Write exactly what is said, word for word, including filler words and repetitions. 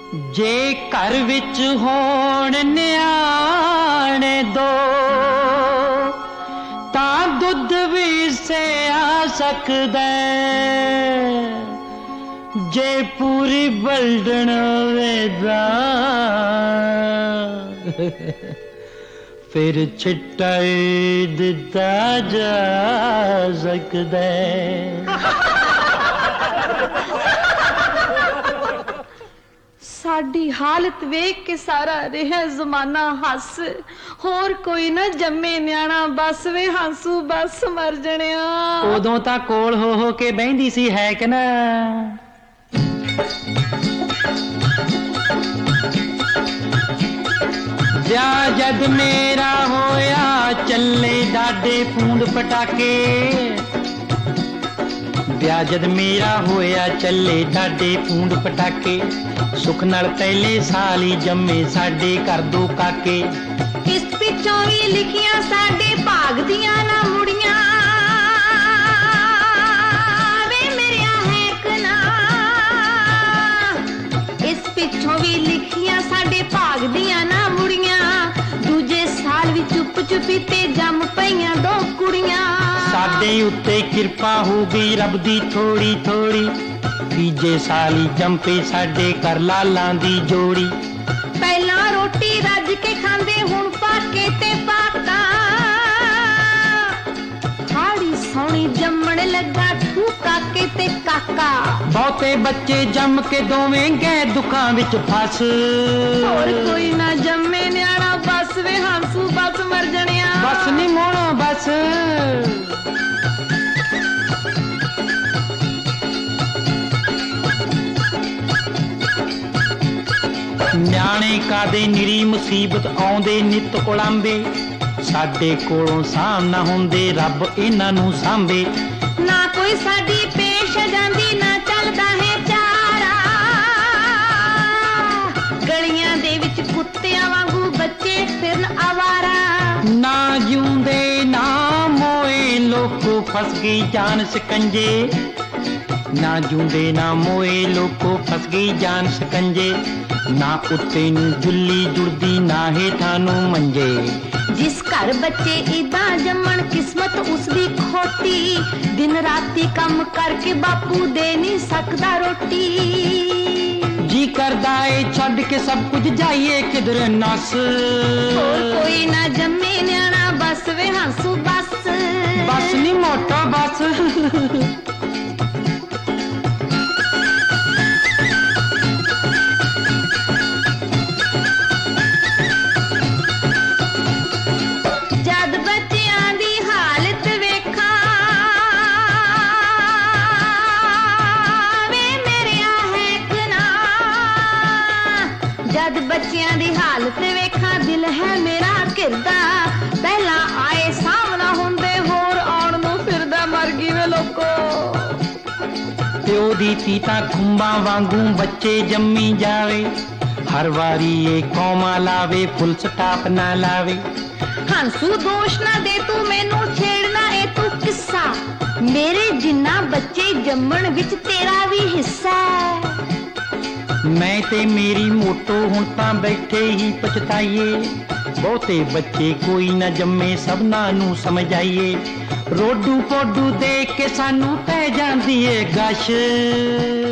जे घर विच होण न्याणे दो तां दुध भी सिया सकदा जे पूरी बलडन वेदा फिर छिट्टा दिता जा सकदा साडी हालत वेख के सारा रहा जमाना हस होर कोई ना जम्मे न्याणा बस वे हांसू बस मर जणिया उदों तां कोल हो हो के बहिंदी सी है कि ना ब्याह जद मेरा होया चले डाडे पूंड पटाके ब्याह जद मेरा होया चले डाडे पूंड पटाके सुख नाल पहले साल ही जम्मे साडे कर दो काके इस पिछों भी लिखियां साडे भाग दियां ना मुड़ियां वे मेरिया है कना इस पिछों भी लिखियां साडे भाग दियां ना मुड़ियां दूजे साल भी चुप चुपी ते जम पईयां दो कुड़ियां साडे उत्ते किरपा हो गई रब दी थोड़ी थोड़ी तीजे साली जंपे साडे कर लालां दी जोड़ी पहला रोटी रज के खांदे हुण पाके ते पाका हाड़ी सोनी जम्मण लगा ठू काके ते काका बहुते बच्चे जम के दोवें गए दुखां विच फस और कोई ना जम्मे न्याणा बस वे हांसू बस मर जणिया बस नी मोणो बस न्याणे कादे निरी मुसीबत आउंदे नित कोलांबे साडे कोलों सामना हुंदे रब इन्हां नूं सांभे ना कोई साडी पेश जांदी ना चलदा है चारा गलियां दे विच कुत्तियां वांगू बच्चे फिरन आवारा ना जिउंदे ना मोए लोको फस गई जान सकंजे ना जिउंदे ना मोए लोको फस गई जान सकंजे ना उत्ते नूं जुल्ली जुड़दी ना हेठां नूं मंजे जिस घर बच्चे इदा जम्मण किस्मत उसदी खोटी दिन राती कम करके बापू दे नहीं सकदा रोटी जी करदा ए छड्ड के सब कुछ जाइए किधर नस और कोई ना जम्मे न्याणा बस वे हांसू बस बस नी मोटा बस जद बच्चियां दी हालत वेखा दिल है मेरा घिरदा पहला आए सामना हुंदे होर आउण नूं फिरदा मर गई वे लोको प्यो दी तीता खुंबा वांगू बच्चे जम्मी जावे हर वारी ये कौमा लावे फुल स्टॉप ना लावे हांसू दोष ना दे तू मैनू छेड़ना ए तू किस्सा मेरे जिन्ना बच्चे जम्मण विच तेरा भी हिस्सा मैं ते मेरी मोटो हुण तां बैठे ही पछताइए बहुते बच्चे कोई ना जम्मे सबना नूं समझाइए रोडू पोडू देख के सानू पै जांदी ए गश